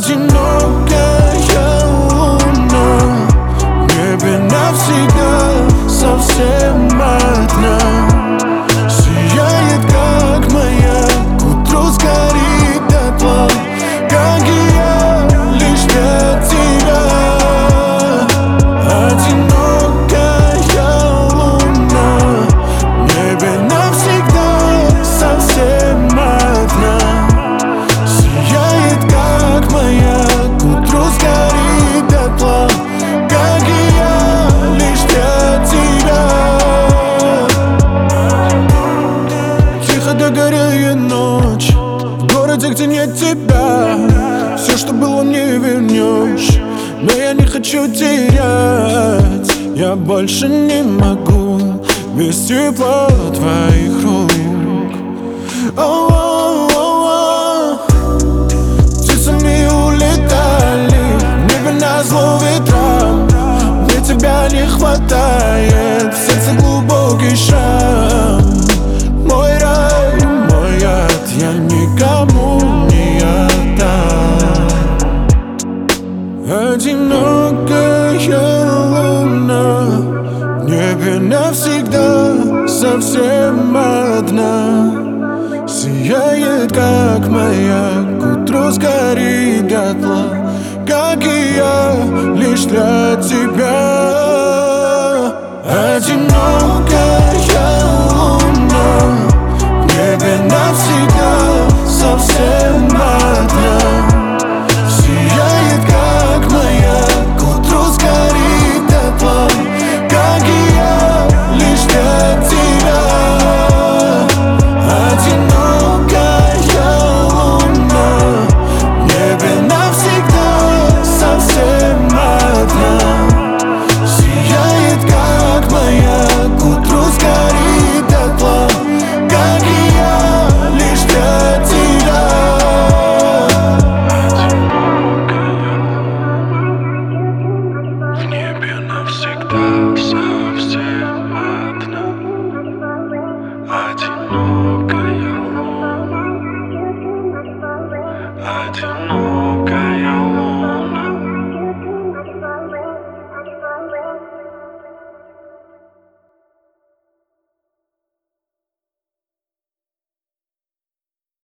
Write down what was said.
Одинокая луна в небе навсегда, совсем одна. Сияет, как маяк, к утру сгорит дотла, как и я, лишь для тебя. Одинокая луна в небе навсегда, совсем одна. Сияет, как маяк, к утру сгорит дотла, как и я, лишь для тебя. Тихо догоряет ночь в городе, где нет тебя. Все, что было, не вернешь, но я не хочу терять. Я больше не могу без тепла твоих рук. Птицами улетали в небе назло ветрам. Мне тебя не хватает, в сердце глубокий шрам. Мой рай, мой ад, я никому не отдам. Одинокая луна в небе навсегда, совсем одна. Сияет, как маяк, к утру сгорит дотла, как и я, лишь для тебя. Одинокая луна в небе навсегда, совсем одна. Сияет, как маяк, к утру сгорит дотла, как и я, лишь для тебя. Одинокая луна в небе навсегда, совсем одна. Сияет, как маяк, к утру сгорит дотла, как и я, лишь для тебя. В небе навсегда, совсем одна. Одинокая.